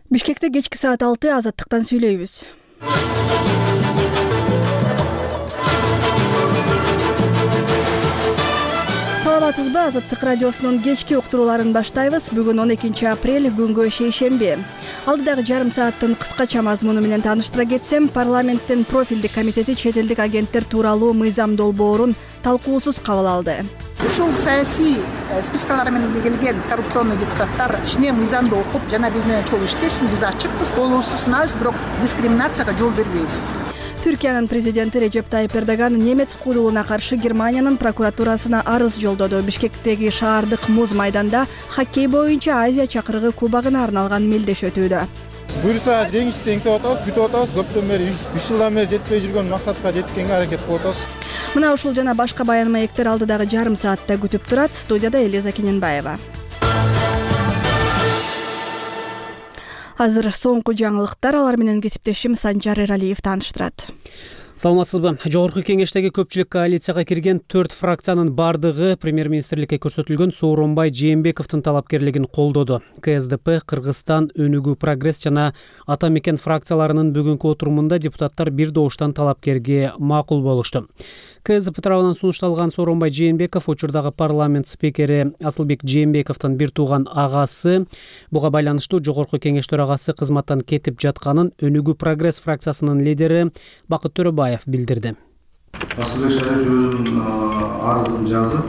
Бишкекте кечки саат 6 Азаттыктан сүйлөйбүз. Саламатсызбы? Азаттык радиосунун кечки уктурууларын баштайбыз. Бүгүн 12 апрель, күнгө шейшемби. Алдыдагы жарым сааттын кыскача мазмуну менен тааныштыра кетсем, парламенттин профилдик комитети чет элдик агенттер тууралуу мыйзам долбоорун талкуусуз кабыл алды. Ушул саясий спискалар менен келген коррупционный депутаттар ичине мыйзамды окуп, жана биз менен чогуу иштешсин, биз ачыкпыз, колубузду сынабыз, бирок дискриминацияга жол бербейбиз. Түркиянын президенти Режеп Тайип Эрдоган немец куудулуна каршы Германиянын прокуратурасына арыз жолдоду. Бишкектеги шаардык муз майданда хоккей боюнча Азия чакырыгы кубогуна арналган мелдеш өтүүдө. Буюрса жеңишти эңсеп атабыз, күтүп атабыз. Көптөн бери 3 жылдан бери жетпей жүргөн максатка жеткенге аракет кылып атабыз. Мына ушул жана башка баян маектер алдыдагы жарым саатта күтүп турат. Студияда Элиза Кененбаева. Азыр соңку жаңылыктар, алар менен кесиптешим Санжар Эралиев тааныштырат. Саламатсызбы? Жогорку кеңештеги көпчүлүк коалицияга кирген 4 фракциянын бардыгы премьер-министрликке көрсөтүлгөн Сооронбай Жээнбековдун талапкерлигин колдоду. КСДП, Кыргызстан, Өнүгүү, Прогресс жана Ата Мекен фракцияларынын бүгүнкү отурумунда депутаттар бир добуштан талапкерге макул болушту. КСДП тарабынан сунушталган Сооронбай Жээнбеков учурдагы парламент спикери Асылбек Жээнбековдун бир тууган агасы. Буга байланыштуу жогорку кеңеш төрагасы кызматтан кетип жатканын Өнүгүү, Прогресс фракциясынын лидери Бакыт Төрөбаев билдирди. Асылбек Шарипович өзүнүн арызын жазып,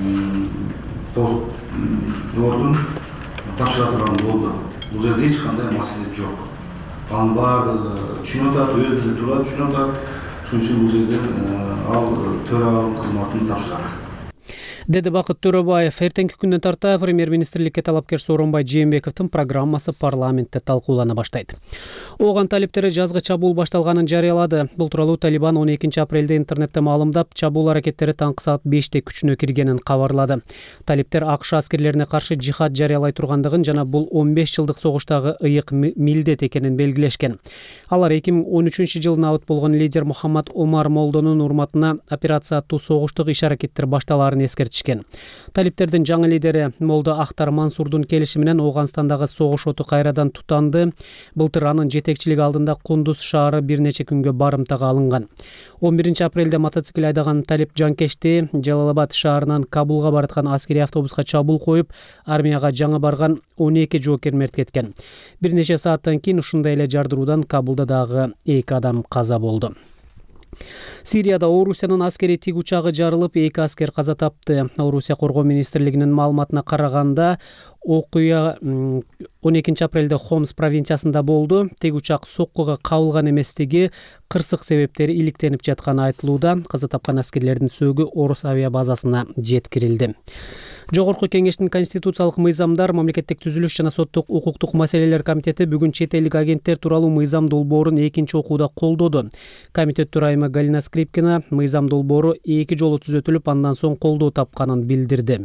пост ордун тапшыра турган болду. Бул жерде эч кандай маселе жок. Анын баардыгы түшүнүп атат, өз тили турат, түшүнүп атат. Шуның үчүн бул жерден ал төраганын кызматын тапшырат. Деди Бакыт Төрөбаев. Эртеңки күндөн тарта премьер-министрликке талапкер Сооронбай Жээнбековдун программасы парламентте талкуулана баштайт. Ооган талиптери жазгы чабуул башталганын жарыялады. Бул тууралуу Талибан 12 апрелде интернетте маалымдап, чабуул аракеттери таңкы саат 5те күчүнө киргенин кабарлады. Талиптер АКШ аскерлерине каршы жихад жарыялай тургандыгын жана бул 15 жылдык согуштагы ыйык милдет экенин белгилешкен. Алар 2013 жылы набыт болгон лидер Мухаммад Омар Молдонун урматына операция аттуу согуштук иш-аракеттер башталаарын эскертишкен. Талиптердин жаңы лидери Молдо Ахтар Мансурдун келиши менен Ооганстандагы согуш оту кайрадан тутанды. Былтыр анын жетекчилиги алдында Кундуз шаары бир нече күнгө барымтага алынган. 11 апрелде мотоцикл айдаган талип жанкечти Жалалабад шаарынан Кабулга бараткан аскери автобуска чабуул коюп, армияга жаңы барган 12 жоокер мерт кеткен. Бир нече сааттан кийин ушундай эле жардыруудан Кабулда дагы 2 адам каза болду. Сирияда Орусиянын аскери тик учагы жарылып, 2 аскер каза тапты. Орусия коргоо министрлигинин маалыматына караганда, окуя 12 апрелде Хомс провинциясында болду. Тик учак соккуга кабылган эместиги кырсык себептери иликтенип жатканы айтылууда. Каза тапкан аскерлердин сөөгү Орус авиа базасына жеткирилди. Жогорку кеңештин конституциялык мыйзамдар, мамлекеттик түзүлүш жана соттук укуктук маселелер комитети бүгүн чет элдик агенттер тууралуу мыйзам долбоорун экинчи окууда колдоду. Комитет төрайымы Галина Скрипкина мыйзам долбоору 2 жолу түзөтүлүп, андан соң колдоо тапканын билдирди.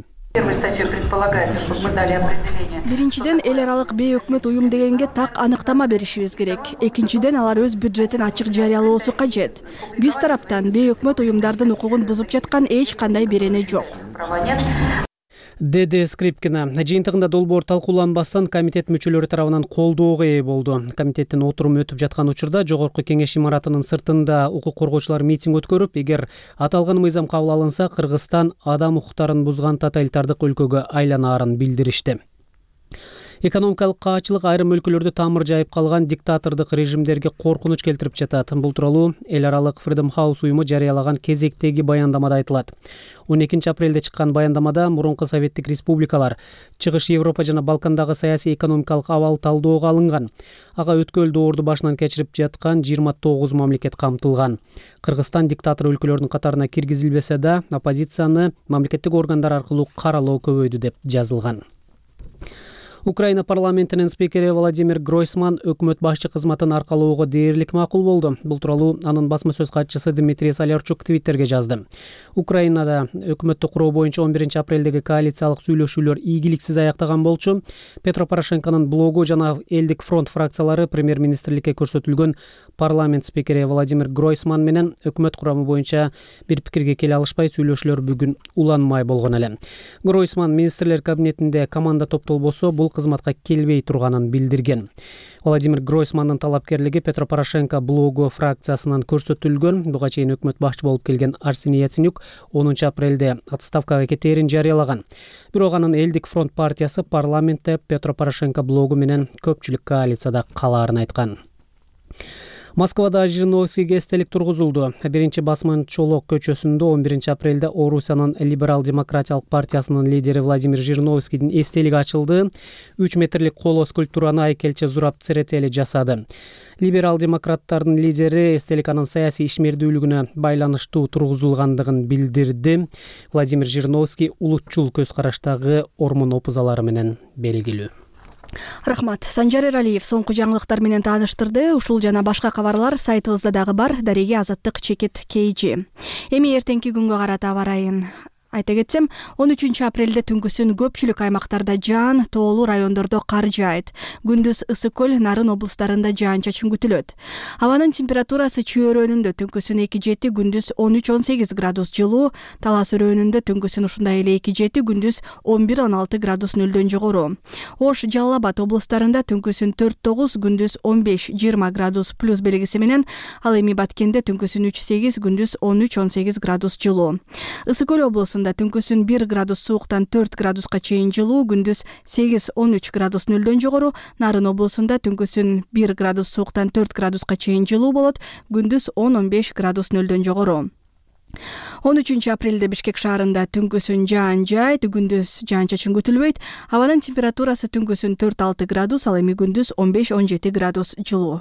Биринчиден, эл аралык бейөкмөт уюм дегенге так аныктама беришибиз керек. Экинчиден, алар өз бюджетин ачык жарыялоосу кажет. Биз тараптан бейөкмөт уюмдардын укугун бузуп жаткан эч кандай берене жок. Деди Скрипкина. Жыйынтыгында долбоор талкууланбастан комитет мүчөлөрү тарабынан колдоого ээ болду. Комитеттин отуруму өтүп жаткан учурда жогорку кеңеш имаратынын сыртында укук коргоочулар митинг өткөрүп, эгер аталган мыйзам кабыл алынса, Кыргызстан адам укуктарын бузган тоталитардык өлкөгө айланаарын билдиришти. Экономикалык каачылык айрым өлкөлөрдө тамыр жайып калган диктатордук режимдерге коркунуч келтирип жатат. Бул тууралуу эл аралык Freedom House уюму жарыялаган кезектеги баяндамада айтылат. 12 апрелде чыккан баяндамада мурунку советтик республикалар, Чыгыш Европа жана Балкандагы саясий экономикалык абал талдоого алынган. Ага өткөл доорду башынан кечирип жаткан 29 мамлекет камтылган. Кыргызстан диктатор өлкөлөрдүн катарына киргизилбесе да, оппозицияны мамлекеттик органдар аркылуу каралоо көбөйдү деп жазылган. Украина парламентинин спикери Владимир Гройсман өкмөт башчы кызматын аркалоого дээрлик макул болду. Бул тууралуу анын басма сөз катчысы Дмитрий Солярчук Твиттерге жазды. Украинада өкмөттү куруу боюнча 11 апрелдеги коалициялык сүйлөшүүлөр ийгиликсиз аяктаган болчу. Петро Порошенконун блогу жана Элдик фронт фракциялары премьер-министрликке көрсөтүлгөн парламент спикери Владимир Гройсман менен өкмөт курамы боюнча бир пикирге келе алышпай, сүйлөшүүлөр бүгүн уланмай болгон эле. Гройсман министрлер кабинетинде команда топтолбосо, бул кызматка келбей турганын билдирген. Владимир Гройсмандын талапкерлиги Петро Порошенко блогу фракциясынан көрсөтүлгөн. Буга чейин өкмөт башчы болуп келген Арсений Яценюк 10 апрелде отставкага кетээрин жарыялаган. Бирок анын Элдик фронт партиясы парламентте Петро Порошенко блогу менен көпчүлүк коалицияда калаарын айткан. Москвада Жириновскийге эстелик тургузулду. Биринчи басман Чолок көчөсүндө 11 апрелде Орусиянын либерал-демократиялык партиясынын лидери Владимир Жириновскийдин эстелиги ачылды. 3 метрлик коло скульптураны айкелчи Зураб Церетели жасады. Либерал-демократтардын лидери эстелик анын саясий ишмердүүлүгүнө байланыштуу тургузулгандыгын билдирди. Владимир Жириновский улутчул көз караштагы ормон опузалары менен белгилүү. Рахмат. Санжар Эралиев соңку жаңылыктар менен тааныштырды. Ушул жана башка кабарлар сайтыбызда дагы бар. Дареге Азаттык чекит KG. Эми эртеңки күнгө карата аба ырайын айта кетсем, 13 апрелде түнкүсүн көпчүлүк аймактарда жаан, тоолуу райондордо кар жаайт. Күндүз Ысык көл, Нарын облустарында жаан-чачын күтүлөт. Абанын температурасы Чүй өрөөнүндө түнкүсүн 2-7, күндүз 13-18 градус жылуу, Талас өрөөнүндө түнкүсүн ушундай эле 2-7, күндүз 11-16 градус нөлдөн жогору. Ош, Жалал Абад облустарында түнкүсүн 4-9, күндүз 15-20 градус плюс белгиси менен, ал эми Баткенде түнкүсүн 3-8, күндүз 13-18 градус жылуу. Ысык көл облусунда түнкүсүн 1 градус сууктан 4 градуска чейин жылуу, күндүз 8-13 градус нөлдөн жогору. Нарын облусунда түнкүсүн 1 градус сууктан 4 градуска чейин жылуу болот, күндүз 10-15 градус нөлдөн жогору. 13 апрелде Бишкек шаарында түнкүсүн жаан жаайт, күндүз жаан-чачын күтүлбөйт. Абанын температурасы түнкүсүн 4-6 градус, ал эми күндүз 15-17 градус жылуу.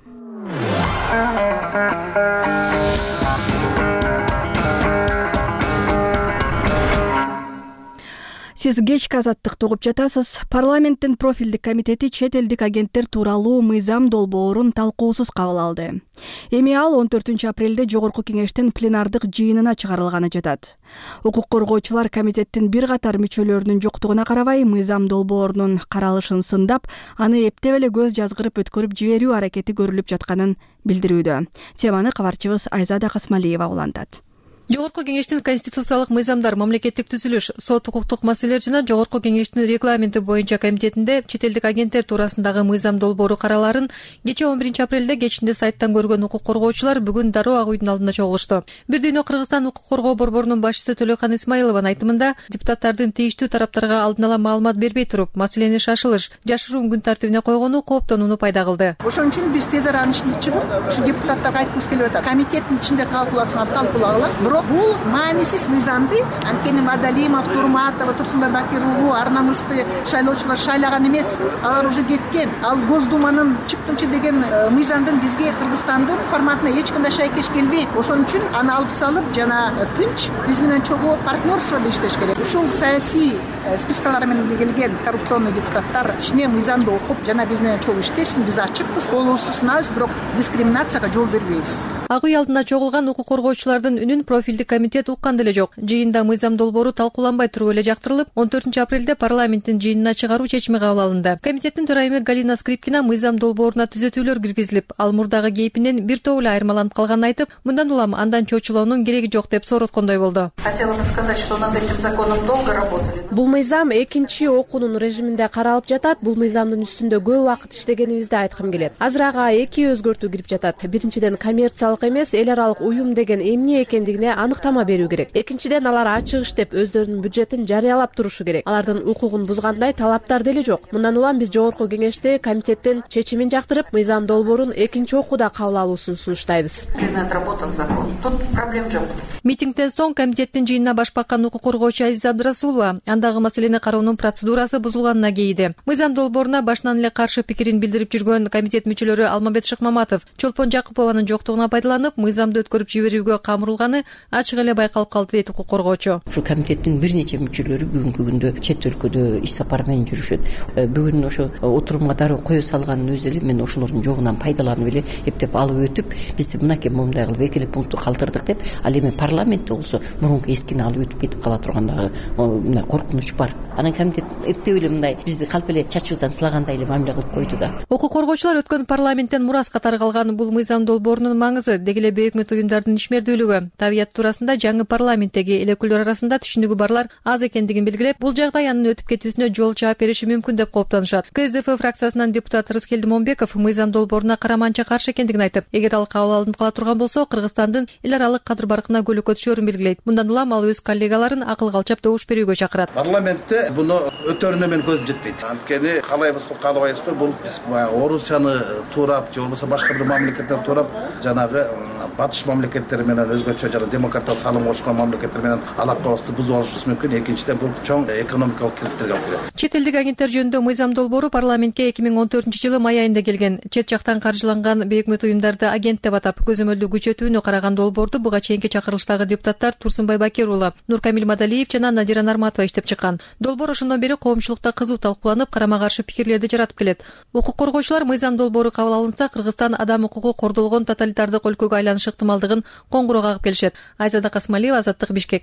Сиз кечки Азаттыкты угуп жатасыз. Парламенттин профилдик комитети чет элдик агенттер тууралуу мыйзам долбоорун талкуусуз кабыл алды. Эми ал 14 апрелде Жогорку кеңештин пленардык жыйынына чыгарылганы жатат. Укук коргоочулар комитеттин бир катар мүчөлөрүнүн жоктугуна карабай, мыйзам долбоорунун каралышын сындап, аны эптеп эле көз жазгырып өткөрүп жиберүү аракети көрүлүп жатканын билдирүүдө. Теманы кабарчыбыз Айзада Касмалиева улантат. Жогорку кеңештин конституциялык мыйзамдар, мамлекеттик түзүлүш, сот укуктук маселелер жана Жогорку кеңештин регламенти боюнча комитетинде чет элдик агенттер туурасындагы мыйзам долбоору караларын кечээ 11 апрелде кечинде сайттан көргөн укук коргоочулар бүгүн дароо Ак үйдүн алдында чогулушту. Бир дүйнө Кыргызстан укук коргоо борборунун башчысы Төлөкан Исмаилованын айтымында, депутаттардын тийиштүү тараптарга алдын ала маалымат бербей туруп, маселени шашылыш, жашыруун күн тартибине койгону кооптонууну пайда кылды. Ошон үчүн биз тез аранын ичинде чыгып, ушу депутаттарга айткыбыз келип атат. Комитеттин ичинде талкууласаңар талкуулагыла. Бул маанисиз мыйзамды анткени Мадалимов, Турматова, Турсунбай Бакир уулу арнамызды шайлоочулар шайлаган эмес. Алар уже кеткен. Ал Госдуманын чыктымчы деген мыйзамдын бизге Кыргызстандын форматына эч кандай шайкеш келбейт. Ошон үчүн аны алып салып, жана тынч биз менен чогуу партнерстводо иштеш керек. Ушул саясий спискалар менен келген коррупционный депутаттар ичине мыйзамды окуп, жана биз менен чогуу иштешсин. Биз ачыкпыз, колубузду сунабыз, бирок дискриминацияга жол бербейбиз. Ак үй алдына чогулган укук коргоочулардын үнүн профилдик комитет уккан деле жок. Жыйында мыйзам долбоору талкууланбай туруп эле жактырылып, 14 апрелде парламенттин жыйынына чыгаруу чечими кабыл алынды. Комитеттин төрайымы Галина Скрипкина мыйзам долбооруна түзөтүүлөр киргизилип, ал мурдагы кейпинен бир топ эле айырмаланып калганын айтып, мындан улам андан чочулоонун кереги жок деп сороткондой болду. Хотела бы сказать, что над этим законом долго работали. Бул мыйзам экинчи окуунун режиминде каралып жатат. Бул мыйзамдын үстүндө көп убакыт иштегенибизди айткым келет. Азыр ага эки өзгөртүү кирип жатат. Биринчиден, коммерциялык эмес, эл аралык уюм деген эмне экендигине аныктама берүү керек. Экинчиден, алар ачык иштеп, өздөрүнүн бюджетин жарыялап турушу керек. Алардын укугун бузгандай талаптар деле жок. Мындан улам биз Жогорку кеңеште комитеттин чечимин жактырып, мыйзам долбоорун экинчи окууда кабыл алуусун сунуштайбыз. Отработан закон. Тут проблем жок. Митингден соң комитеттин жыйынына баш баккан укук коргоочу Азиза Абдрасулова андагы маселени кароонун процедурасы бузулганына кейиди. Мыйзам долбооруна башынан эле каршы пикирин билдирип жүргөн комитет мүчөлөрү Алмабет Шыкмаматов Чолпон Жакупованын жоктугуна пайдаланып, мыйзамды өткөрүп жиберүүгө камырылганы ачык эле байкалып калды дейт укук коргоочу. Ушу комитеттин бир нече мүчөлөрү бүгүнкү күндө чет өлкөдө иш сапар менен жүрүшөт. Бүгүн ошо отурумга дароо кое салганын өзү эле мен ошолордун жогунан пайдаланып эле эптеп алып өтүп, бизди мынакей момундай кылып эки эле пункту калтырдык деп, ал эми парламентте болсо мурунку эскини алып өтүп кетип кала тургандагы мындай коркунуч бар. Анан комитет эптеп эле мындай бизди калп эле чачыбыздан сылагандай эле мамиле кылып койду да. Укук коргоочулар өткөн парламенттен мурас катары калган бул мыйзам долбоорунун маңызы деги эле бейөкмөт уюмдардын ишмердүүлүгү, табият туурасында жаңы парламенттеги эл өкүлдөр арасында түшүнүгү барлар аз экендигин белгилеп, бул жагдай анын өтүп кетүүсүнө жол чаап бериши мүмкүн деп кооптонушат. КСДФ фракциясынан депутат Рыскелди Момбеков мыйзам долбооруна караманча каршы экендигин айтып, эгер ал кабыл алынып кала турган болсо, Кыргызстандын эл аралык кадыр баркына көлөкө түшөрүн белгилейт. Мындан улам ал өз коллегаларын акылга алчап добуш берүүгө чакырат. Парламентте буну өтөрүнө мен көзүм жетпейт. Анткени каалайбызбы, каалабайбызбы, бул биз Орусияны туурап, же болбосо башка бир мамлекеттерди туурап, жанагы батыш мамлекеттери менен өзгөчө жана демократиялык салым кошкон мамлекеттер менен алакабызды бузуп алышыбыз мүмкүн. Экинчиден, бул чоң экономикалык кирдиктерге алып келет. Чет элдик агенттер жөнүндө мыйзам долбоору парламентке 2014-жылы май айында келген. Чет жактан каржыланган бейөкмөт уюмдарды агент деп атап, көзөмөлдүү күчөтүүнү караган долбоорду буга чейинки чакырылыштагы депутаттар Турсунбай Бакир уулу, Нуркамил Мадалиев жана Надира Нарматова иштеп чыккан. Долбоор ошондон бери коомчулукта кызуу талкууланып, карама каршы пикирлерди жаратып келет. Укук коргоочулар мыйзам долбоору кабыл алынса, Кыргызстан адам укугу кордолгон тоталитардык өлкөгө айланышы ыктымалдыгын коңгуроо кагып келишет. Айзада Касмалиева, Азаттык, Бишкек.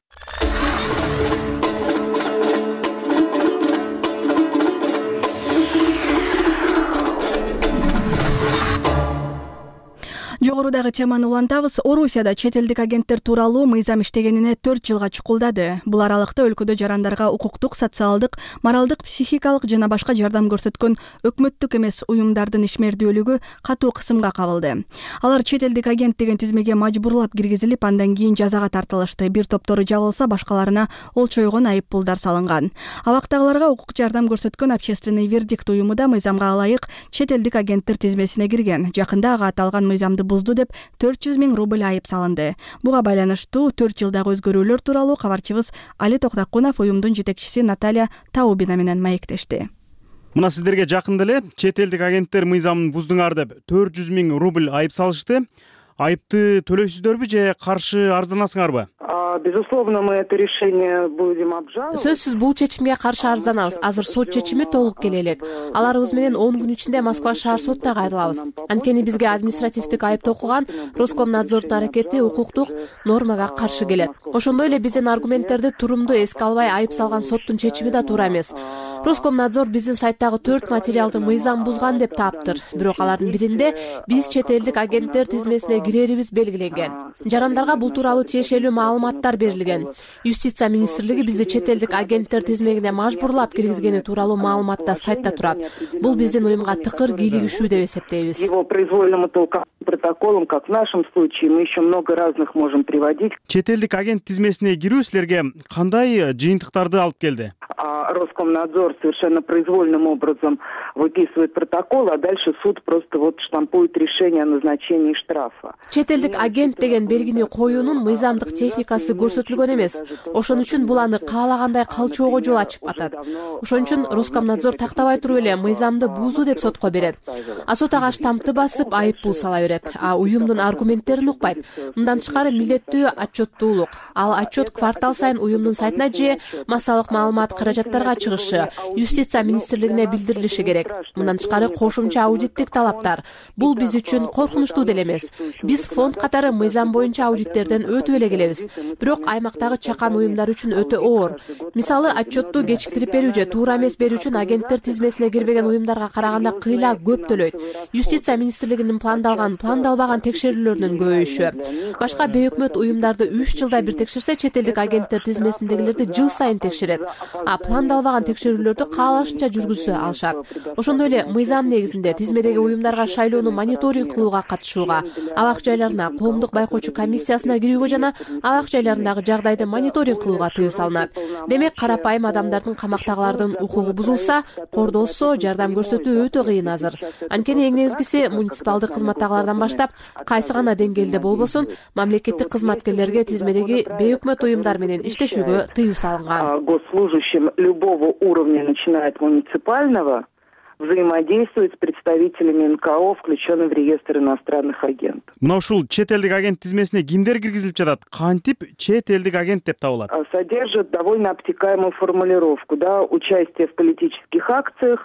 Жогорудагы теманы улантабыз. Орусияда чет элдик агенттер тууралуу мыйзам иштегенине 4 жылга чукулдады. Бул аралыкта өлкөдө жарандарга укуктук, социалдык, моралдык, психикалык жана башка жардам көрсөткөн өкмөттүк эмес уюмдардын ишмердүүлүгү катуу кысымга кабылды. Алар чет элдик агент деген тизмеге мажбурлап киргизилип, андан кийин жазага тартылышты. Бир топтору жабылса, башкаларына олчойгон айыппулдар салынган. Абактагыларга укук жардам көрсөткөн общественный вердикт уюму да мыйзамга ылайык чет элдик агенттер тизмесине кирген. Жакында ага аталган мыйзамды бузду деп 400 000 рубль айып салынды. Буга байланыштуу 4 жылдагы өзгөрүүлөр тууралуу кабарчыбыз Али Токтакунов уюмдун жетекчиси Наталья Таубина менен маектешти. Мына сиздерге жакында эле чет элдик агенттер мыйзамын буздуңар деп 400 000 рубль айып салышты. Айыпты төлөйсүздөрбү же каршы арызданасыңарбы? Безусловно, мы это решение будем обжаловать. Сөзсүз бул чечимге каршы арызданабыз. Азыр сот чечими толук келе элек. Аларыбыз менен 10 күн ичинде Москва шаар сотуна кайрылабыз. Анткени бизге административдик айыпты окуган Роскомнадзордун аракети укуктук нормага каршы келет. Ошондой эле биздин аргументтерди турумдуу эске албай айып салган соттун чечими да туура эмес. Роскомнадзор биздин сайттагы 4 материалды мыйзам бузган деп таптыр. Бирок алардын биринде биз чет элдик агенттер тизмесине кирерибиз белгиленген. Жарандарга бул тууралуу тиешелүү маалыматтар берилген. Юстиция министрлиги бизди чет элдик агенттер тизмегине мажбурлап киргизгени тууралуу маалыматта сайтта турат. Бул биздин уюмга тыкыр кийлигишүү деп эсептейбиз. Его произвольному протоколам, как в нашем случае, мы еще много разных можем приводить. Чет элдик агент тизмесине кирүү силерге кандай жыйынтыктарды алып келди? Роскомнадзор совершенно произвольным образом выписывает протокол, а дальше суд просто вот штампует решение о назначении штрафа. Чет элдик агент деген белгини коюунун мыйзамдык техникасы көрсөтүлгөн эмес. Ошон үчүн бул аны каалагандай калчоого жол ачып атат. Ошон үчүн Роскомнадзор тактабай туруп эле мыйзамды бузду деп сотко берет. А сот ага штампты басып айыппул сала берет. А уюмдун аргументтерин укпайт. Мындан тышкары милдеттүү отчеттуулук. Ал отчет квартал сайын уюмдун сайтына же массалык маалымат каражаттарга чыгышы, юстиция министрлигине билдирилиши керек. Мындан тышкары кошумча аудиттик талаптар. Бул биз үчүн коркунучтуу деле эмес. Биз фонд катары мыйзам боюнча аудиттерден өтүп эле келебиз. Бирок аймактагы чакан уюмдар үчүн өтө оор. Мисалы, отчетту кечиктирип берүү же туура эмес берүү үчүн агенттер тизмесине кирбеген уюмдарга караганда кыйла көп төлөйт. Юстиция министрлигинин пландалбаган текшерүүлөрүнүн көбөйүшү. Башка бейөкмөт уюмдарды 3 жылда бир текшерсе, чет элдик агенттер тизмесиндегилерди жыл сайын текшерет. А пландалбаган текшерүүлөрдү каалашынча жүргүзө алышат. Ошондой эле мыйзам негизинде тизмедеги уюмдарга шайлоону мониторинг кылууга катышууга, абак жайларына коомдук байкоочу комиссиясына кирүүгө жана абак жайларындагы жагдайды мониторинг кылууга тыюу салынат. Демек, карапайым адамдардын, камактагылардын укугу бузулса, кордосо, жардам көрсөтүү өтө кыйын азыр. Анткени эң негизгиси муниципалдык кызматтагылардан баштап, кайсы гана деңгээлде болбосун, мамлекеттик кызматкерлерге тизмедеги бейөкмөт уюмдар менен иштешүүгө тыюу салынган. Госслужащим любого уровня, начиная от муниципального, взаимодействует с представителями НКО, включенными в реестр иностранных агентов. Мына ушул чет элдик агент тизмесине кимдер киргизилип жатат? Кантип чет элдик агент деп табылат? Содержит довольно обтекаемую формулировку, да, участие в политических акциях,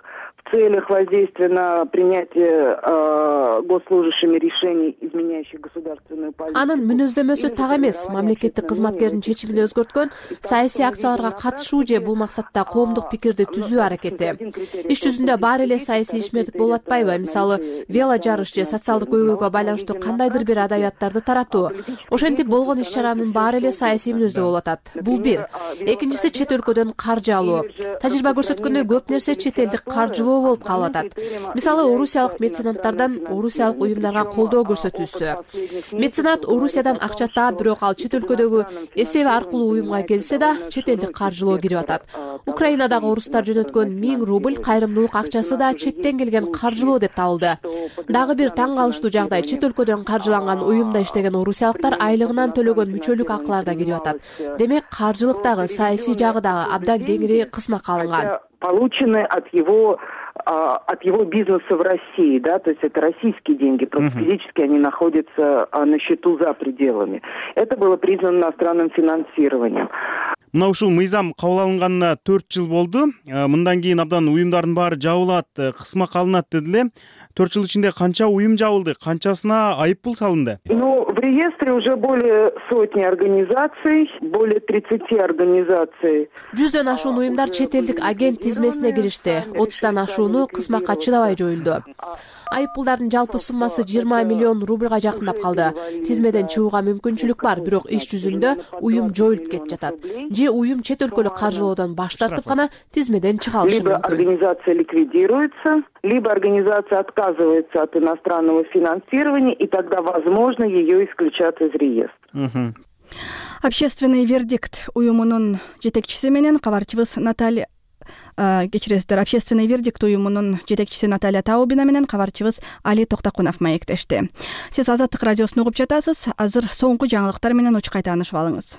в целях воздействия на принятие госслужащими решений, изменяющих государственную позицию. Анын мүнөздөмөсү так эмес. Мамлекеттик кызматкердин чечимин өзгөрткөн саясий акцияларга катышуу же бул максатта коомдук пикирди түзүү аракети. Иш жүзүндө баары эле саясий ишмердик болуп атпайбы? Мисалы, вело жарыш же социалдык көйгөйгө байланыштуу кандайдыр бир адабияттарды таратуу. Ошентип болгон иш-чаранын баары эле саясий мүнөздө болуп атат. Бул бир. Экинчиси чет өлкөдөн каржы алуу. Тажрыйба көрсөткөндөй көп нерсе чет элдик каржылоо болуп калып атат. Мисалы, орусиялык меценаттардан орусиялык уюмдарга колдоо көрсөтүүсү. Меценат Орусиядан акча таап, бирок ал чет өлкөдөгү эсеби аркылуу уюмга келсе да, чет элдик каржылоо кирип атат. Украинадагы орустар жөнөткөн 1000 рубль кайрымдуулук акчасы да четтен келген каржылоо деп табылды. Дагы бир таң калыштуу жагдай, чет өлкөдөн каржыланган уюмда иштеген орусиялыктар айлыгынан төлөгөн мүчөлүк акылар да кирип атат. Демек, каржылык дагы, саясий жагы дагы абдан кеңири кысмакка алынган. Получены от его бизнеса в России, да, то есть это российские деньги, просто физически они находятся на счету за пределами. Это было признано иностранным финансированием. Мына ушул мыйзам кабыл алынганына 4 жыл болду. Мындан кийин абдан уюмдардын баары жабылат, кысмак алынат деди эле. 4 жыл ичинде канча уюм жабылды, канчасына айыппул салынды? Ну, в реестре уже более сотни организаций, более 30 организаций. 100дөн ашуун уюмдар чет элдик агент тизмесине киришти. 30тан ашууну кысмакка чыдабай жоюлду. Айыппулдардын жалпы суммасы 20 миллион рубльга жакындап калды. Тизмеден чыгууга мүмкүнчүлүк бар, бирок иш жүзүндө уюм жоюлуп кетип жатат. Же уюм чет өлкөлүк каржылоодон баш тартып гана тизмеден чыга алышы мүмкүн. Либо организация ликвидируется, либо организация отказывается от иностранного финансирования, и тогда возможно ее исключат из реестра. Общественный вердикт уюмунун жетекчиси менен кабарчыбыз Наталья кечиресиздер, Общественный вердикт уюмунун жетекчиси Наталья Таубина менен кабарчыбыз Али Токтакунов маектешти. Сиз Азаттык радиосун угуп жатасыз. Азыр соңку жаңылыктар менен учкай таанышып алыңыз.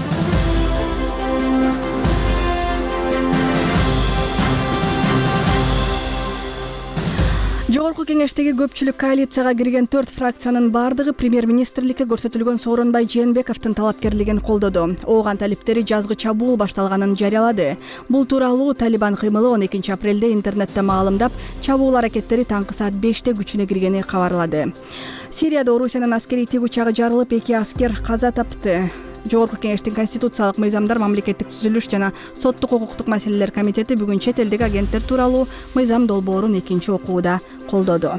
Жогорку кеңештеги көпчүлүк коалицияга кирген 4 фракциянын бардыгы премьер-министрликке көрсөтүлгөн Сооронбай Жээнбековдун талапкерлигин колдоду. Ооган талиптери жазгы чабуул башталганын жарыялады. Бул тууралуу Талибан кыймылы 12 апрелде интернетте маалымдап, чабуул аракеттери таңкы саат 5те күчүнө киргени кабарлады. Сирияда Орусиянын аскерий тик учагы жарылып, 2 аскер каза тапты. Жогорку кеңештин конституциялык мыйзамдар, мамлекеттик түзүлүш жана соттук укуктук маселелер комитети бүгүн чет элдик агенттер тууралуу мыйзам долбоорун 2 окууда колдоду.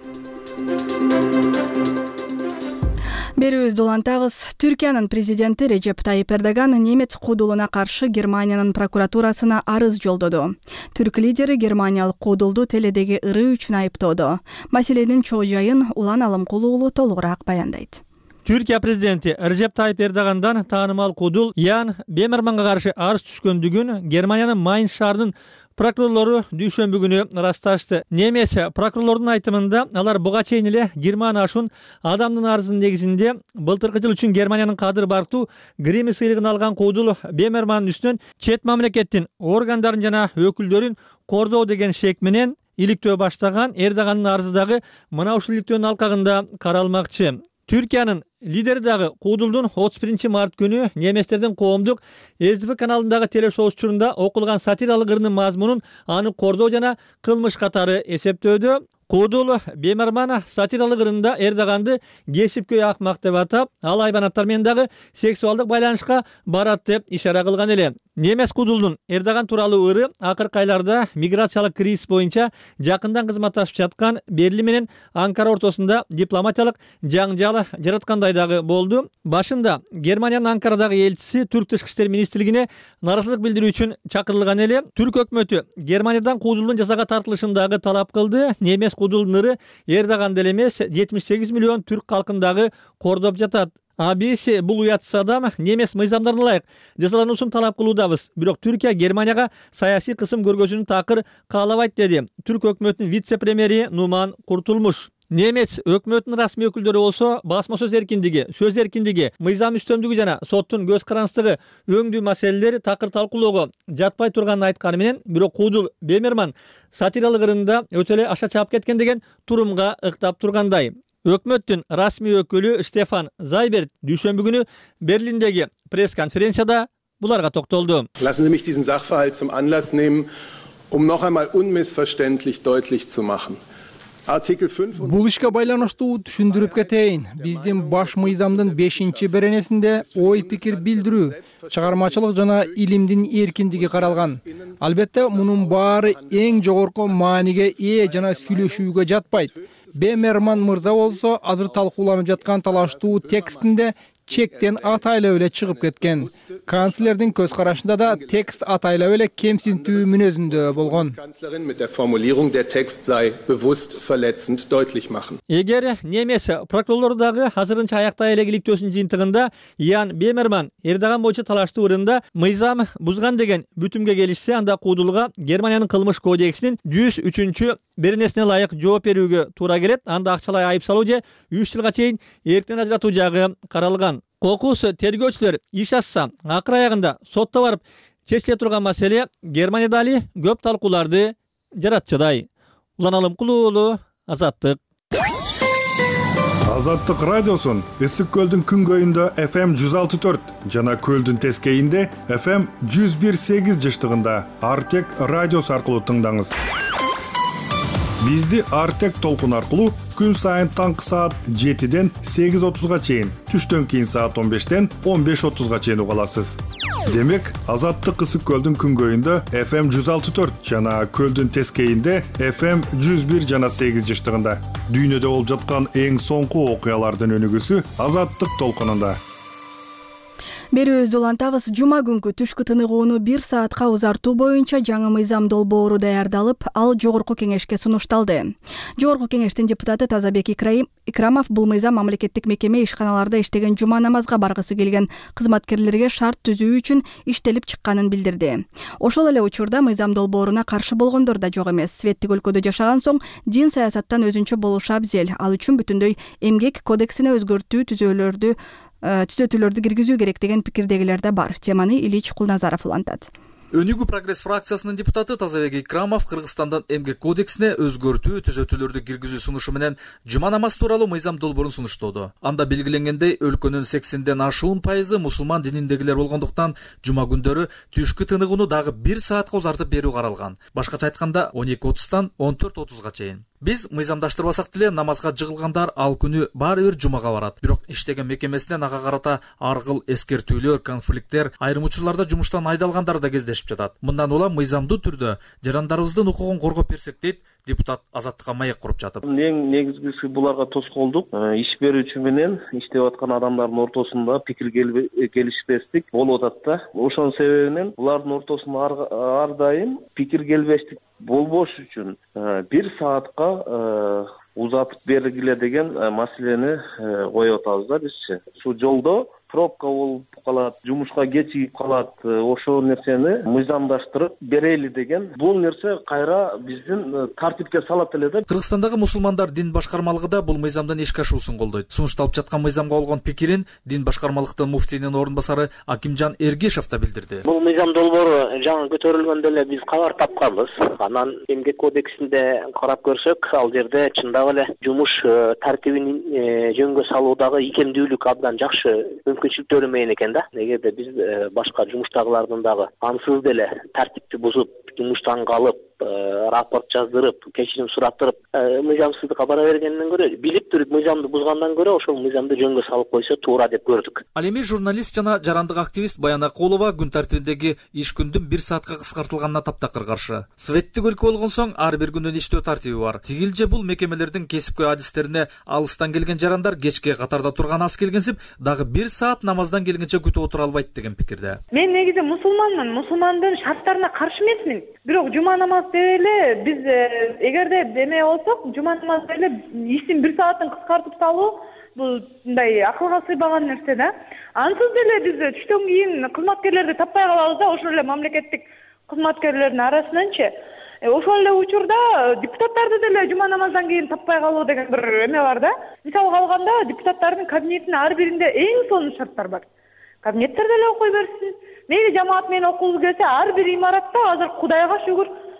Берүүбүздү улантабыз. Түркиянын президенти Режеп Тайип Эрдоган немец куудулуна каршы Германиянын прокуратурасына арыз жолдоду. Түрк лидери германиялык куудулду теледеги ырыы үчүн айыптоодо. Маселенин чоо жайын Улан Алымкулуу уулу толугураак баяндайт. Түркия президенти Режеп Тайип Эрдогандан таанымал куудул Ян Бемерманга каршы арыз түшкөндүгүн Германиянын Майнц шаарынын прокурорлору дүйшөмбү күнү ырасташты. Немес прокурорлордун айтымында алар буга чейин эле 20 ашуун адамдын арызынын негизинде былтыркы жыл үчүн Германиянын кадыр бартуу Грэмми сыйлыгын алган куудул Бемермандын үстүнөн чет мамлекеттин органдарын жана өкүлдөрүн кордоо деген шек менен иликтөө баштаган. Эрдогандын арызы дагы мына ушул иликтөөнүн алкагында каралмакчы. Түркиянын лидери дагы куудулдун 31 март күнү неместердин коомдук СДФ каналындагы телешоу учурунда окулган сатиралык ырынын мазмунун аны кордоо жана кылмыш катары эсептөөдө. Куудул Бемерман сатиралык ырында Эрдоганды кесипкөй акмак деп атап, ал айбанаттар менен дагы сексуалдык байланышка барат деп ишара кылган эле. Немес куудулдун Эрдоган тууралуу ыры акыркы айларда миграциялык кризис боюнча жакындан кызматташып жаткан Берлин менен Анкара ортосунда дипломатиялык жаңжал жараткандай дагы болду. Башында Германиянын Анкарадагы элчиси Түрк тышкы иштер министрлигине нааразычылык билдирүү үчүн чакырылган эле. Түрк өкмөтү Германиядан куудулдун жазага тартылышын дагы талап кылды. Немес куудулдун ыры Эрдоган деле эмес 78 миллион түрк калкын дагы кордоп жатат. Биз бул уятсыз адам немес мыйзамдарына ылайык жазалануусун талап кылуудабыз. Бирок Түркия Германияга саясий кысым көргөзүүнү такыр каалабайт деди түрк өкмөтүнүн вице-премьери Нуман Куртулмуш. Немец өкмөтүнүн расмий өкүлдөрү болсо басма сөз эркиндиги, мыйзам үстөмдүгү жана соттун көз карандысыздыгы өңдүү маселелер такыр талкуулоого жатпай турганын айтканы менен, бирок куудул Бемерман сатиралык ырында өтө эле аша чаап кеткен деген турумга ыктап тургандай. Өкмөттүн расмий өкүлү Стефан Зайберт дүйшөмбү күнү Берлиндеги пресс-конференцияда буларга токтолду. Lassen Sie mich diesen Sachverhalt zum Anlass nehmen, noch einmal unmissverständlich deutlich zu machen. Бул ишке байланыштуу түшүндүрүп кетейин. Биздин баш мыйзамдын 5-беренесинде ой пикир билдирүү, чыгармачылык жана илимдин эркиндиги каралган. Албетте, мунун баары эң жогорку мааниге ээ жана сүйлөшүүгө жатпайт. Бемерман мырза болсо, азыр талкууланып жаткан талаштуу текстинде чектен атайлап эле чыгып кеткен. Канцлердин көз карашында да текст атайлап эле кемсинтүү мүнөзүндө болгон. Эгер немес прокурорлор дагы азырынча аяктай эле иликтөөсүнүн жыйынтыгында Ян Бемерман Эрдоган боюнча талаштуу ырында мыйзам бузган деген бүтүмгө келишсе, анда куудулга Германиянын кылмыш кодексинин 103-беренесине ылайык жооп берүүгө туура келет. Анда акчалай айып салуу же 3 жылга чейин эрктен ажыратуу жагы каралган. Кокус тергөөчүлөр иш ачса, акыр аягында сотто барып чечиле турган маселе Германияда али көп талкууларды жаратчыдай. Улан Алымкулуу уулу, Азаттык. Азаттык радиосун Ысык көлдүн күнгөйүндө FM 106.4 жана көлдүн тескейинде FM 101.8 жыштыгында Артек радиосу аркылуу тыңдаңыз. Бизди Артек толкун аркылуу күн сайын таңкы саат 7-ден 8:30га чейин, түштөн кийин саат 15-ден 15:30га чейин уга аласыз. Демек, Азаттык Ысык көлдүн күнгөйүндө FM 106.4 жана көлдүн тескейинде FM 101 жана 8 жыштыгында. Дүйнөдө болуп жаткан эң соңку окуялардын өнүгүүсү Азаттык толкунунда. Берүүбүздү улантабыз. Жума күнкү түшкү тыныгууну 1 саатка узартуу боюнча жаңы мыйзам долбоору даярдалып, ал жогорку кеңешке сунушталды. Жогорку кеңештин депутаты Тазабек Икрамов бул мыйзам мамлекеттик мекеме ишканаларда иштеген жума намазга баргысы келген кызматкерлерге шарт түзүү үчүн иштелип чыкканын билдирди. Ошол эле учурда мыйзам долбооруна каршы болгондор да жок эмес. Светтик өлкөдө жашаган соң дин саясаттан өзүнчө болушу абзел. Ал үчүн бүтүндөй эмгек кодексине өзгөртүү түзөтүүлөрдү киргизүү керек деген пикирдегилер да бар. Теманы Илич Кулназаров улантат. Өнүгүү прогресс фракциясынын депутаты Тазабек Икрамов Кыргызстандан эмгек кодексине өзгөртүү түзөтүүлөрдү киргизүү сунушу менен жума намаз тууралуу мыйзам долбоорун сунуштоодо. Анда белгиленгендей, өлкөнүн 80ден ашуун пайызы мусулман дининдегилер болгондуктан жума күндөрү түшкү тыныгууну дагы 1 саатка узартып берүү каралган. Башкача айтканда 12:30-тан 14:30га чейин. Биз мыйзамдаштырбасак деле намазга жыгылгандар ал күнү баары бир жумага барат. Бирок иштеген мекемесинен ага карата ар кыл эскертүүлөр, конфликттер, айрым учурларда жумуштан айдалгандар да кездешип жатат. Мындан улам мыйзамдуу түрдө жарандарыбыздын укугун коргоп берсек дейт депутат Азаттыкка маек куруп жатып. Эң негизгиси буларга тоскоолдук. Иш берүүчү менен иштеп аткан адамдардын ортосунда пикир келишпестик болуп атат да. Ошонун себебинен булардын ортосунда ар дайым пикир келбештик болбош үчүн 1 саатка узатып бергиле деген маселени коюп атабыз да бизчи. Ушул жолдо пробка болуп калат, жумушка кечигип калат. Ошол нерсени мыйзамдаштырып берели деген. Бул нерсе кайра биздин тартипке салат эле да. Кыргызстандагы мусулмандар дин башкармалыгы да бул мыйзамдын ишке ашуусун колдойт. Сунушталып жаткан мыйзамга болгон пикирин дин башкармалыктын муфтийнин орун басары Акимжан Эргешев да билдирди. Бул мыйзам долбоору жаңы көтөрүлгөндө эле биз кабар тапканбыз. Анан эмгек кодексинде карап көрсөк, ал жерде чындап эле жумуш тартибин жөнгө салуудагы икемдүүлүк абдан жакшы мүмкүнчүлүктөрү менен экен да. Эгерде биз башка жумуштагылардын дагы ансыз деле тартипти бузуп, жумуштан калып, рапорт жаздырып, кечирим сураттырып, мыйзамсыздыкка бара бергенден көрө, билип туруп мыйзамды бузгандан көрө ошол мыйзамды жөнгө салып койсо туура деп көрдүк. Ал эми журналист жана жарандык активист Баян Акулова күн тартибиндеги иш күндүн 1 саатка кыскартылганына таптакыр каршы. Светтик өлкө болгон соң ар бир күндүн иштөө тартиби бар. Тигилже бул мекемелердин кесипкөй адистерине алыстан келген жарандар кечке катарда турган аз келгенсип, дагы 1 саат намаздан келгенче күтүп отура албайт деген пикирде. Мен негизи мусулманмын, мусулмандын шарттарына каршы эмесмин. Бирок жума намаз деле биз эгерде деме болсок, жума намаз деле иштин 1 саатын кыскартып салуу бул мындай акылга сыйбаган нерсе да. Ансыз деле биз түштөн кийин кызматкерлерди таппай калабыз да, ошол эле мамлекеттик кызматкерлердин арасынанчы. Ошол эле учурда депутаттарды деле жума намаздан кийин таппай калуу деген бир эме бар да. Мисалга алганда депутаттардын кабинетинин ар биринде эң сонун шарттар бар. Кабинеттер деле окуй берсин. Мейли жамаат менен окугубуз келсе, ар бир имаратта азыр Кудайга шүгүр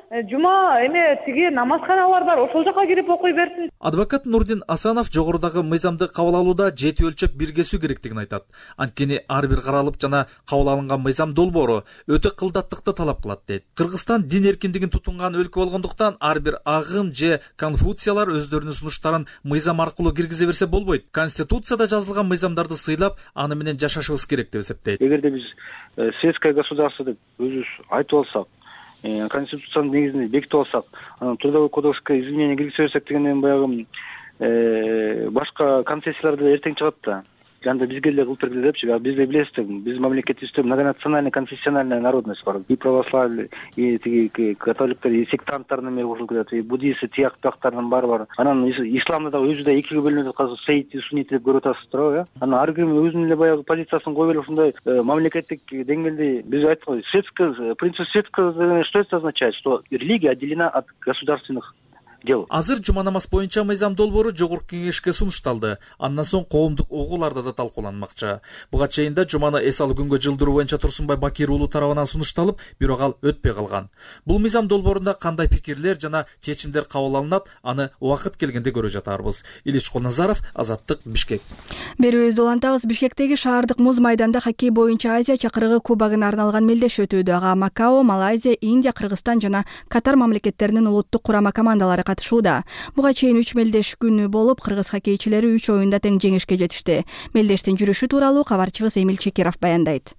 жума тиги намазканалар бар, ошол жака кирип окуй берсин. Адвокат Нурдин Асанов жогорудагы мыйзамды кабыл алууда жети өлчөп биргесүү керектигин айтат. Анткени ар бир каралып жана кабыл алынган мыйзам долбоору өтө кылдаттыкты талап кылат дейт. Кыргызстан дин эркиндигин тутунган өлкө болгондуктан ар бир агым же конфуциялар өздөрүнүн сунуштарын мыйзам аркылуу киргизе берсе болбойт. Конституцияда жазылган мыйзамдарды сыйлап, аны менен жашашыбыз керек деп эсептейт. Эгерде биз светское государство деп өзүбүз айтып алсак, конституциянын негизинде бекитип алсак, анан трудовой кодекске изменение киргизе берсек дегенден баягы башка концессияларды эртең чыгат да. Анда бизге эле кылып бергиле депчи. Биз де билесиз, биз мамлекетибизде многонациональный конфессиональная народность бар. И православие, и тиги католиктер, и сектанттардын эме кошулуп кетет, и буддисттер, тияктактардын баары бар. Анан исламда да өзү да экиге бөлүнүп аткан саити, суннит деп көрүп атасыздар, Анан ар ким өзүнүн эле баягы позициясын кое берип ушундай мамлекеттик деңгээлде биз айткан светское, принцип светского, что это означает? Что религия отделена от государственных дел. Азыр жума намаз боюнча мыйзам долбоору жогорку кеңешке сунушталды. Андан соң коомдук угууларда да талкууланмакчы. Буга чейин да жуманы эс алуу күнгө жылдыруу боюнча Турсунбай Бакир уулу тарабынан сунушталып, бирок ал өтпөй калган. Бул мыйзам долбоорунда кандай пикирлер жана чечимдер кабыл алынат, аны убакыт келгенде көрө жатарбыз. Илич Кулназаров, Азаттык, Бишкек. Берүүбүздү улантабыз. Бишкектеги шаардык муз майданда хоккей боюнча Азия чакырыгы кубогуна арналган мелдеш өтүүдө. Ага Макао, Малайзия, Индия, Кыргызстан жана Катар мамлекеттеринин улуттук курама командалары катышууда. Буга чейин 3 мелдеш күнү болуп, кыргыз хоккейчилери 3 оюнда тең жеңишке жетишти. Мелдештин жүрүшү тууралуу кабарчыбыз Эмил Чекиров баяндайт.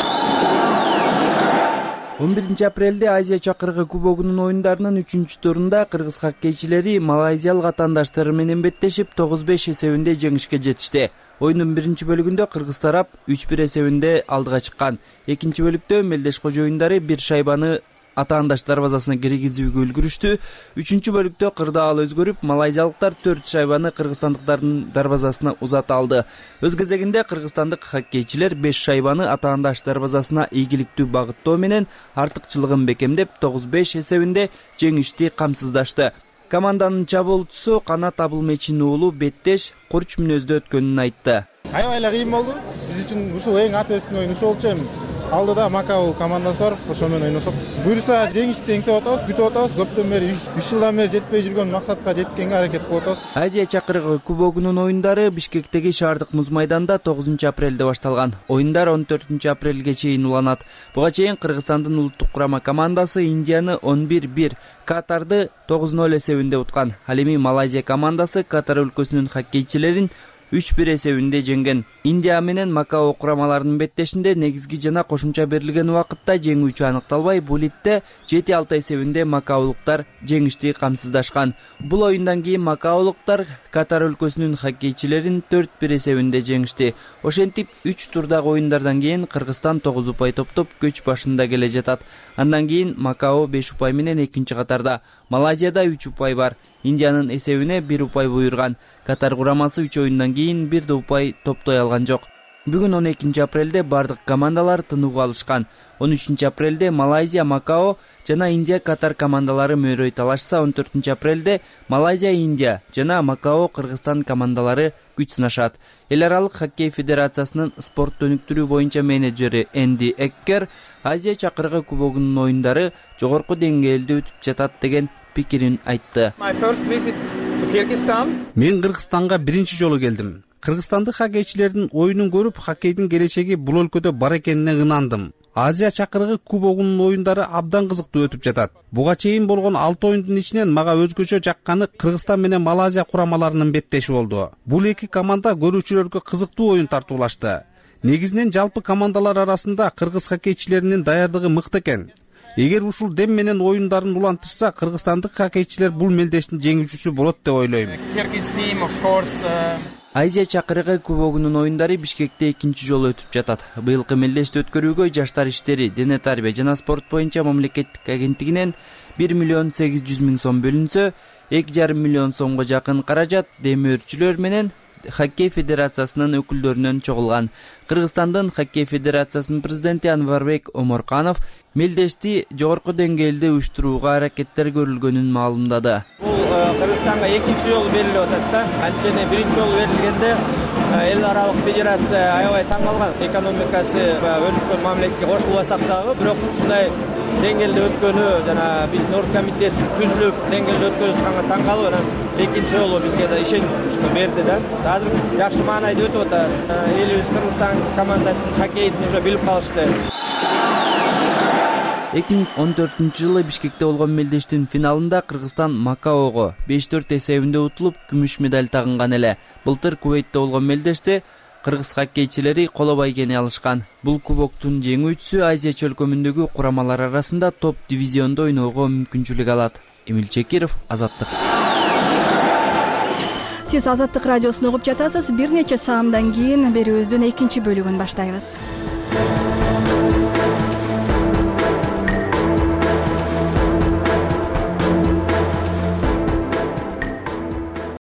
11 апрелде Азия чакырыгы кубогунун оюндарынын 3-турунда кыргыз хоккейчилери малайзиялык атаандаштары менен беттешип 9-5 эсебинде жеңишке жетишти. Оюндун биринчи бөлүгүндө кыргыз тарап 3-1 эсебинде алдыга чыккан. Экинчи бөлүктө мелдеш кожоюндар бир шайбаны атаандаш дарбазасына киргизүүгө үлгүрүштү. Үчүнчү бөлүктө кырдаал өзгөрүп, малайзиялыктар 4 шайбаны кыргызстандыктардын дарбазасына узата алды. Өз кезегинде кыргызстандык хоккейчилер 5 шайбаны атаандаш дарбазасына ийгиликтүү багыттоо менен артыкчылыгын бекемдеп 9-5 эсебинде жеңишти камсыздашты. Команданын чабуулчусу Канат Абылмечин уулу беттеш курч мүнөздө өткөнүн айтты. Аябай эле кыйын болду. Биз үчүн ушул эң атөстүн оюн ушул болчу. Алдыда Макао командасы бар, ошо менен ойносок. Буюрса жеңишти эңсеп атабыз, күтүп атабыз. Көптөн бери 3 жылдан бери жетпей жүргөн максатка жеткенге аракет кылып атабыз. Азия чакырыгы кубогунун оюндары Бишкектеги шаардык муз майданда 9 апрелде башталган. Оюндар 14 апрелге чейин уланат. Буга чейин Кыргызстандын улуттук курама командасы Индияны 11-1, Катарды 9-0 эсебинде уткан. Ал эми Малайзия командасы Катар өлкөсүнүн хоккейчилерин 3-1 эсебинде жеңген. Индия менен Макао курамаларынын беттешинде негизги жана кошумча берилген убакытта жеңүүчү аныкталбай, булитте 7-6 эсебинде макаолуктар жеңишти камсыздашкан. Бул оюндан кийин макаолуктар Катар өлкөсүнүн хоккейчилерин 4-1 эсебинде жеңишти. Ошентип 3 турдагы оюндардан кийин Кыргызстан 9 упай топтоп көч башында келе жатат. Андан кийин Макао 5 упай менен экинчи катарда. Малайзияда 3 упай бар. Индиянын эсебине 1 упай буйрган. Катар курамасы 3 оюндан кийин 1 упай топтой алган жок. Бүгүн 12 апрелде бардык командалар тынууга алышкан. 13 апрелде Малайзия, Макао жана Индия Катар командалары мөрөй талашса, 14 апрелде Малайзия, Индия жана Макао Кыргызстан командалары күч сынашат. Эл аралык хоккей федерациясынын спорт өнүктүрүү боюнча менеджери Энди Эккер Азия чакырыгы кубогунун оюндары жогорку деңгээлде өтүп жатат деген пикирин айтты. Мен Кыргызстанга биринчи жолу келдим. Кыргызстандык хоккейчилердин оюнун көрүп, хоккейдин келечеги бул өлкөдө бар экенине ынандым. Азия чакырыгы кубогунун оюндары абдан кызыктуу өтүп жатат. Буга чейин болгон 6 оюндун ичинен мага өзгөчө жакканы Кыргызстан менен Малайзия курамаларынын беттеши болду. Бул эки команда көрүүчүлөргө кызыктуу оюн тартуулашты. Негизинен жалпы командалар арасында кыргыз хоккейчилеринин даярдыгы мыкты экен. Эгер ушул дем менен оюндарын улантышса, кыргызстандык хоккейчилер бул мелдештин жеңүүчүсү болот деп ойлойм. Азия чакырыгы кубогунун оюндары Бишкекте экинчи жолу өтүп жатат. Быйылкы мелдешти өткөрүүгө Жаштар иштери, дене тарбия жана спорт боюнча мамлекеттик агенттигинен 1 миллион 800 миң сом бөлүнсө, 2,5 миллион сомго жакын каражат демөөрчүлөр менен хоккей федерациясынын өкүлдөрүнөн чогулган. Кыргызстандын хоккей федерациясынын президенти Анварбек Оморканов мелдешти жогорку деңгээлде уюштурууга аракеттер көрүлгөнүн маалымдады. Кыргызстанга экинчи жолу берилип атат да. Анткени биринчи жолу берилгенде эл аралык федерация аябай таң калган. Экономикасы өнүккөн мамлекетке кошулбасак дагы, бирок ушундай деңгээлде өткөнү жана биздин оргкомитет түзүлүп деңгээлде өткөрүп атканга таң калып анан экинчи жолу бизге да ишенip ушуну берди да. Азыр жакшы маанайда өтүп атат. Элибиз Кыргызстан командасынын хоккейин уже билип калышты. 2014-жылы Бишкекте болгон мелдештин финалында Кыргызстан Макаого 5-4 эсебинде утулуп күмүш медаль тагынган эле. Былтыр Кувейтте болгон мелдеште кыргыз хоккейчилери коло байгени алышкан. Бул кубоктун жеңүүчүсү Азия чөлкөмүндөгү курамалар арасында топ дивизиондо ойноого мүмкүнчүлүк алат. Эмил Чекиров, Азаттык. Сиз Азаттык радиосун угуп жатасыз. Бир нече саамдан кийин берүүбүздүн экинчи бөлүгүн баштайбыз.